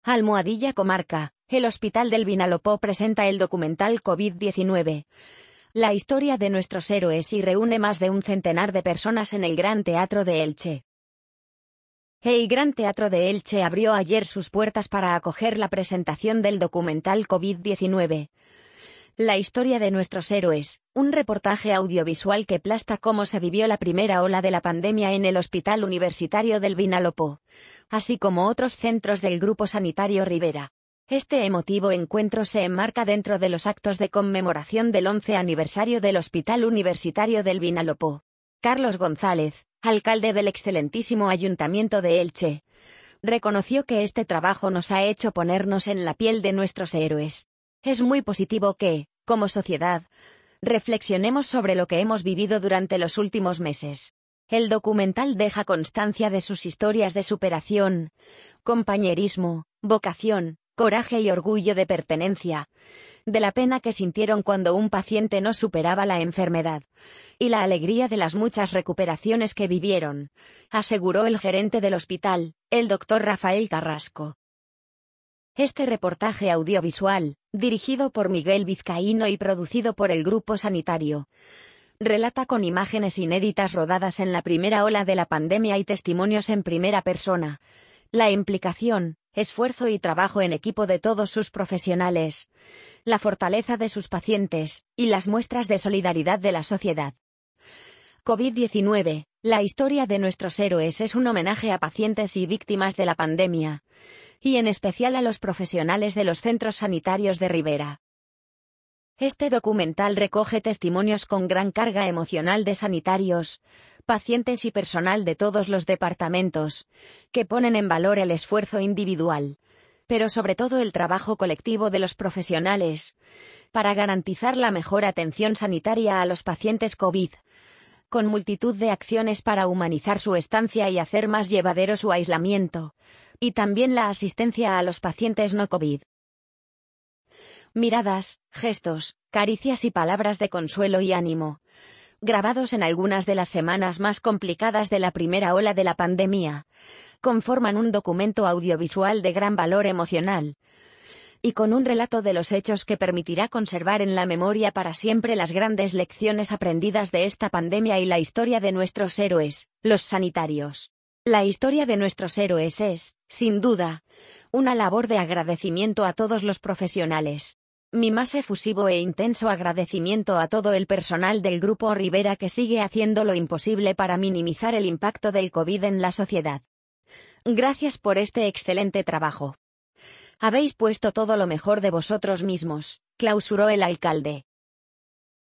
Almohadilla Comarca, el Hospital del Vinalopó presenta el documental COVID-19. La historia de nuestros héroes y reúne más de un centenar de personas en el Gran Teatro de Elche. El Gran Teatro de Elche abrió ayer sus puertas para acoger la presentación del documental COVID-19. La historia de nuestros héroes, un reportaje audiovisual que plasma cómo se vivió la primera ola de la pandemia en el Hospital Universitario del Vinalopó, así como otros centros del Grupo Sanitario Rivera. Este emotivo encuentro se enmarca dentro de los actos de conmemoración del 11 aniversario del Hospital Universitario del Vinalopó. Carlos González, alcalde del excelentísimo Ayuntamiento de Elche, reconoció que este trabajo nos ha hecho ponernos en la piel de nuestros héroes. Es muy positivo que, como sociedad, reflexionemos sobre lo que hemos vivido durante los últimos meses. El documental deja constancia de sus historias de superación, compañerismo, vocación, coraje y orgullo de pertenencia, de la pena que sintieron cuando un paciente no superaba la enfermedad, y la alegría de las muchas recuperaciones que vivieron, aseguró el gerente del hospital, el doctor Rafael Carrasco. Este reportaje audiovisual, dirigido por Miguel Vizcaíno y producido por el Grupo Sanitario, relata con imágenes inéditas rodadas en la primera ola de la pandemia y testimonios en primera persona, la implicación, esfuerzo y trabajo en equipo de todos sus profesionales, la fortaleza de sus pacientes, y las muestras de solidaridad de la sociedad. COVID-19, la historia de nuestros héroes es un homenaje a pacientes y víctimas de la pandemia, y en especial a los profesionales de los centros sanitarios de Rivera. Este documental recoge testimonios con gran carga emocional de sanitarios, pacientes y personal de todos los departamentos, que ponen en valor el esfuerzo individual, pero sobre todo el trabajo colectivo de los profesionales, para garantizar la mejor atención sanitaria a los pacientes COVID, con multitud de acciones para humanizar su estancia y hacer más llevadero su aislamiento, y también la asistencia a los pacientes no COVID. Miradas, gestos, caricias y palabras de consuelo y ánimo, grabados en algunas de las semanas más complicadas de la primera ola de la pandemia, conforman un documento audiovisual de gran valor emocional, y con un relato de los hechos que permitirá conservar en la memoria para siempre las grandes lecciones aprendidas de esta pandemia y la historia de nuestros héroes, los sanitarios. La historia de nuestros héroes es, sin duda, una labor de agradecimiento a todos los profesionales. Mi más efusivo e intenso agradecimiento a todo el personal del Grupo Rivera que sigue haciendo lo imposible para minimizar el impacto del COVID en la sociedad. Gracias por este excelente trabajo. Habéis puesto todo lo mejor de vosotros mismos, clausuró el alcalde.